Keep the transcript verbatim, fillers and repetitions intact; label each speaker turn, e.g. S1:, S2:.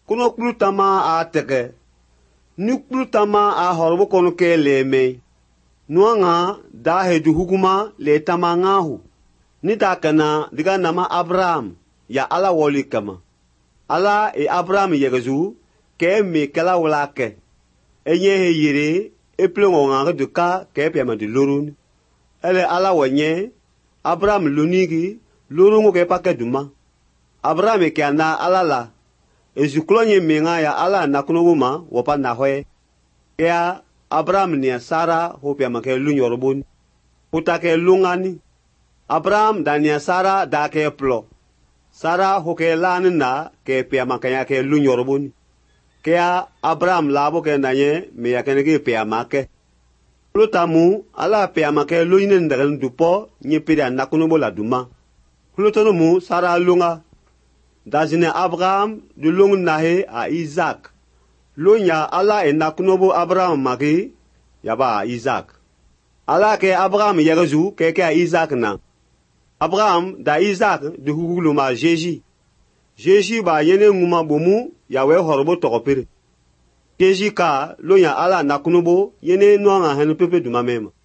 S1: Kuno plutama a teke. Nu plutama a horbo kono ke leme. Nuanga da hedu hukuma le tama ngahu. Ni takana diga nama Abraham ya ala woli kama. Ala e Abraham yegezu ke me kala wlake. Enye he yire e plongo ngare de ka ke pema de lorun. Ele ala wanye Abraham lunigi lorungo ke pake duma. Abraham ke ana ala la. Ezuklonye menga ya ala nakunuma wopa na hoe. Ya Abraham ni Sara hopia make lunyorobun. Putake lungani. Abraham dania Sara da ke plo. Sara hoke lan na ke pia makanya ke lunyorobun. Kea Abraham labo ke nanye me yakene ke pia make. Plutamu ala pia make luinen ndaren dupo nye pida nakunubo la duma. Plutonumu Sara lunga. Dazine Abraham du lung nahe a Isaac. Lunya ala e nakunobo Abraham maki yaba Isaac. Ala ke Abraham yegezu ke ke Isaac na. Abraham da Isaac du huguluma Jeji. Jeji ba yene nguma bomu yawe horbo tokopiri. Jeji ka lunya ala nakunobo yene noanga henu pepe duma mema.